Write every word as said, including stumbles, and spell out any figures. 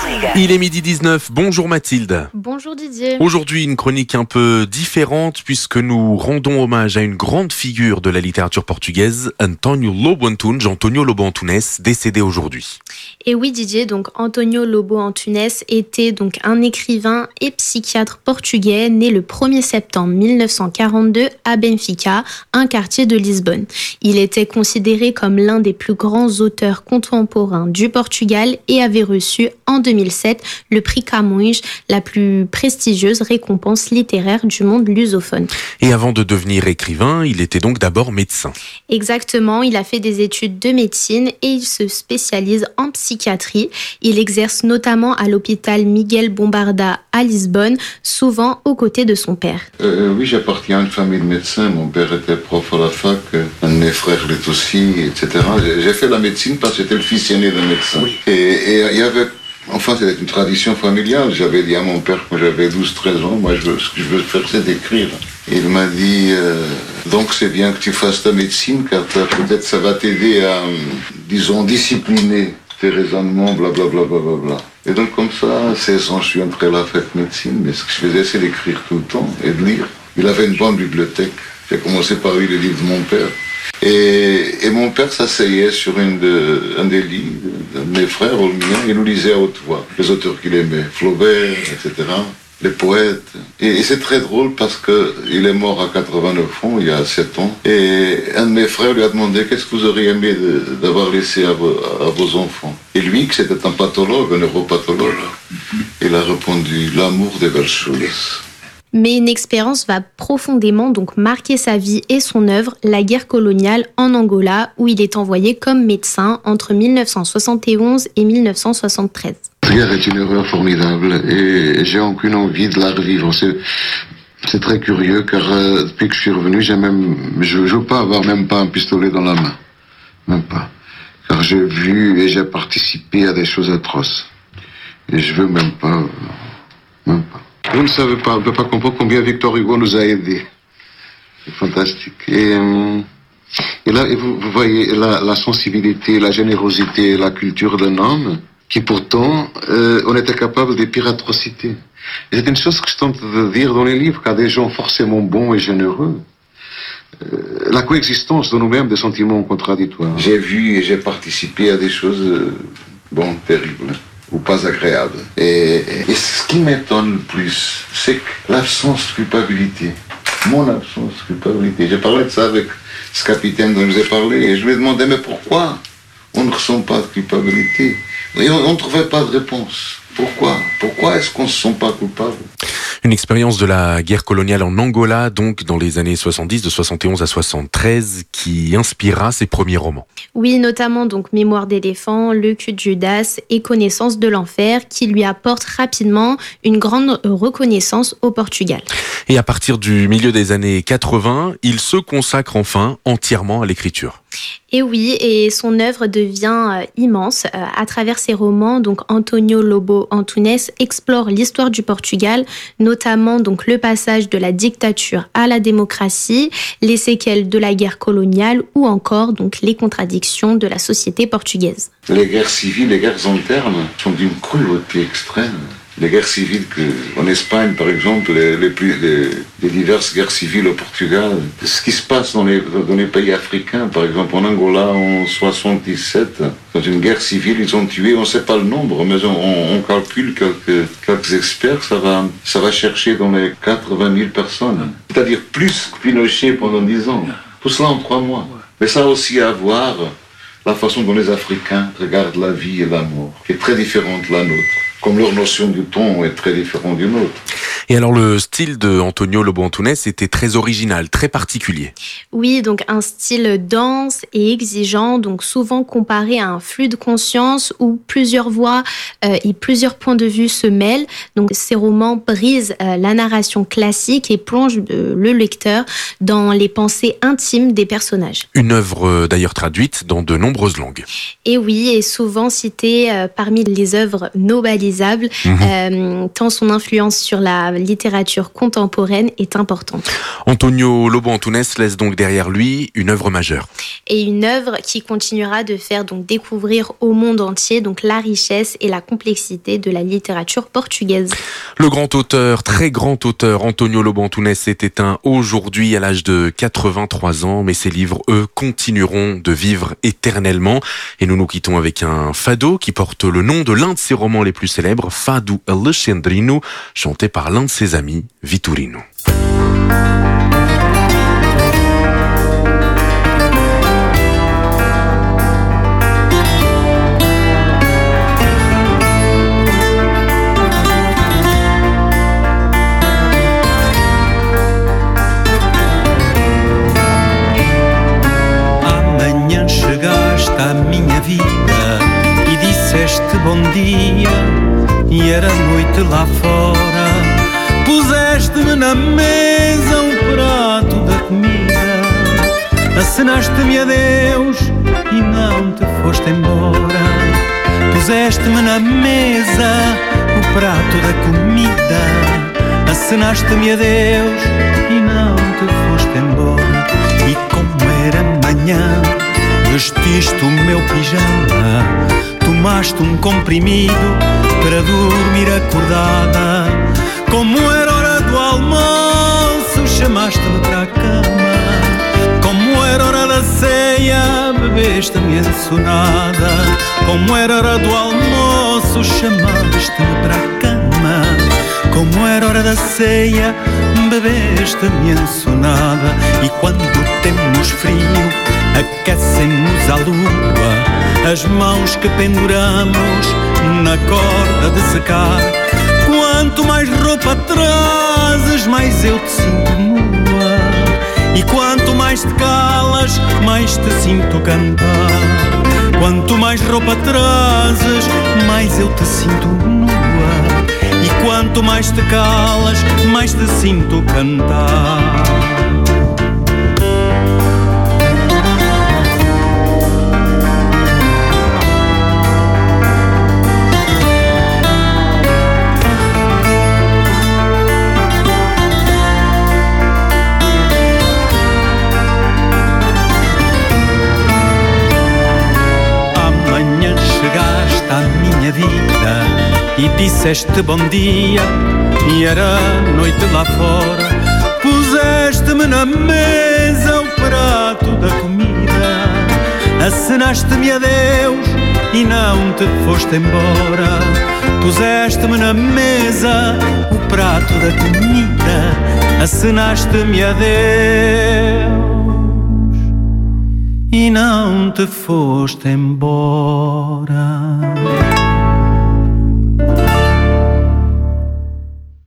Il est midi dix-neuf, bonjour Mathilde. Bonjour Didier. Aujourd'hui une chronique un peu différente puisque nous rendons hommage à une grande figure de la littérature portugaise, António Lobo Antunes, António Lobo Antunes, décédé aujourd'hui. Et oui Didier, donc António Lobo Antunes était donc un écrivain et psychiatre portugais né le premier septembre mille neuf cent quarante-deux à Benfica, un quartier de Lisbonne. Il était considéré comme l'un des plus grands auteurs contemporains du Portugal et avait reçu en deux mille sept le prix Camões, la plus prestigieuse récompense littéraire du monde lusophone. Et avant de devenir écrivain, il était donc d'abord médecin. Exactement, il a fait des études de médecine et il se spécialise en psychiatrie. Il exerce notamment à l'hôpital Miguel Bombarda à Lisbonne, souvent aux côtés de son père. Euh, oui, j'appartiens à une famille de médecins. Mon père était prof à la fac, un de mes frères l'est aussi, et cetera. J'ai fait la médecine parce que j'étais le fils aîné d'un médecin. Oui. Et il y avait... Enfin, c'était une tradition familiale. J'avais dit à mon père quand j'avais douze treize ans, moi, je veux, ce que je veux faire, c'est d'écrire. Et il m'a dit, euh, donc c'est bien que tu fasses ta médecine, car peut-être ça va t'aider à, disons, discipliner tes raisonnements, blablabla. Bla, bla, bla. Et donc comme ça, à seize ans, je suis entré à la fête médecine, mais ce que je faisais, c'est d'écrire tout le temps et de lire. Il avait une bonne bibliothèque. J'ai commencé par lire les livres de mon père. Et, et mon père s'asseyait sur une de, un des lits de mes frères ou le mien, il nous lisait à haute voix les auteurs qu'il aimait, Flaubert, et cetera, les poètes. Et, et c'est très drôle parce qu'il est mort à quatre-vingt-neuf ans, il y a sept ans, et un de mes frères lui a demandé qu'est-ce que vous auriez aimé de, d'avoir laissé à vos, à vos enfants. Et lui, que c'était un pathologue, un neuropathologue, il a répondu l'amour des belles choses. Mais une expérience va profondément donc marquer sa vie et son œuvre, la guerre coloniale en Angola, où il est envoyé comme médecin entre mille neuf cent soixante et onze et mille neuf cent soixante-treize. La guerre est une erreur formidable et j'ai aucune envie de la revivre. C'est, c'est très curieux car euh, depuis que je suis revenu, j'ai même, je ne veux pas avoir même pas un pistolet dans la main. Même pas. Car j'ai vu et j'ai participé à des choses atroces. Et je veux même pas, même pas. Vous ne savez pas, vous ne pouvez pas comprendre combien Victor Hugo nous a aidés. C'est fantastique. Et, et là, et vous, vous voyez la, la sensibilité, la générosité, la culture d'un homme qui pourtant, euh, on était capable des pires atrocités. Et c'est une chose que je tente de dire dans les livres, qu'à des gens forcément bons et généreux, euh, la coexistence de nous-mêmes des sentiments contradictoires. J'ai vu et j'ai participé à des choses, euh, bon, terribles. Ou pas agréable. Et, et ce qui m'étonne le plus, c'est que l'absence de culpabilité. Mon absence de culpabilité. J'ai parlé de ça avec ce capitaine dont je vous ai parlé et je lui ai demandé mais pourquoi on ne ressent pas de culpabilité? Et on ne trouvait pas de réponse. Pourquoi? Pourquoi est-ce qu'on ne se sent pas coupable? Une expérience de la guerre coloniale en Angola, donc dans les années soixante-dix, de soixante et onze à soixante-treize, qui inspira ses premiers romans. Oui, notamment donc Mémoire d'éléphant, Le cul de Judas et Connaissance de l'enfer, qui lui apportent rapidement une grande reconnaissance au Portugal. Et à partir du milieu des années quatre-vingts, il se consacre enfin entièrement à l'écriture. Et oui, et son œuvre devient euh, immense. Euh, à travers ses romans, donc António Lobo Antunes explore l'histoire du Portugal, notamment donc le passage de la dictature à la démocratie, les séquelles de la guerre coloniale ou encore donc les contradictions de la société portugaise. Les guerres civiles, les guerres internes sont d'une cruauté extrême. Les guerres civiles que, en Espagne, par exemple, les, les, plus, les, les diverses guerres civiles au Portugal, ce qui se passe dans les, dans les pays africains, par exemple en Angola en soixante-dix-sept, dans une guerre civile, ils ont tué, on ne sait pas le nombre, mais on, on calcule quelques, quelques experts, ça va, ça va chercher dans les quatre-vingt mille personnes. C'est-à-dire plus que Pinochet pendant dix ans. Tout cela en trois mois. Mais ça a aussi à voir la façon dont les Africains regardent la vie et la mort, qui est très différente de la nôtre. Comme leur notion du temps est très différente du nôtre. Et alors le style de António Lobo Antunes était très original, très particulier. Oui, donc un style dense et exigeant, donc souvent comparé à un flux de conscience où plusieurs voix euh, et plusieurs points de vue se mêlent. Donc ces romans brisent euh, la narration classique et plongent euh, le lecteur dans les pensées intimes des personnages. Une œuvre euh, d'ailleurs traduite dans de nombreuses langues. Et oui, et souvent citée euh, parmi les œuvres nobalisables, mmh. euh, tant son influence sur la littérature contemporaine est importante. Antonio Lobo Antunes laisse donc derrière lui une œuvre majeure. Et une œuvre qui continuera de faire donc découvrir au monde entier donc la richesse et la complexité de la littérature portugaise. Le grand auteur, très grand auteur, Antonio Lobo Antunes est éteint aujourd'hui à l'âge de quatre-vingt-trois ans, mais ses livres, eux, continueront de vivre éternellement. Et nous nous quittons avec un fado qui porte le nom de l'un de ses romans les plus célèbres, Fado Alexandrino, chanté par l'un de ses amis, Vitorino. Amanhã chegaste à minha vida e disseste bom dia, e era noite lá fora. Puseste-me na mesa um prato da comida, acenaste-me adeus e não te foste embora. Puseste-me na mesa o prato da comida, acenaste-me adeus e não te foste embora. E como era manhã, vestiste o meu pijama, tomaste um comprimido para dormir acordada. Como era hora do almoço, chamaste-me para a cama. Como era hora da ceia, bebeste-me ensonada. Como era hora do almoço, chamaste-me para a cama. Como era hora da ceia, bebeste-me ensonada. E quando temos frio, aquecem-nos à lua as mãos que penduramos na corda de secar. Quanto mais roupa trazes, mais eu te sinto nua. E quanto mais te calas, mais te sinto cantar. Quanto mais roupa trazes, mais eu te sinto nua. E quanto mais te calas, mais te sinto cantar. E disseste bom dia, e era noite lá fora. Puseste-me na mesa o prato da comida, acenaste-me adeus e não te foste embora. Puseste-me na mesa o prato da comida, acenaste-me adeus e não te foste embora.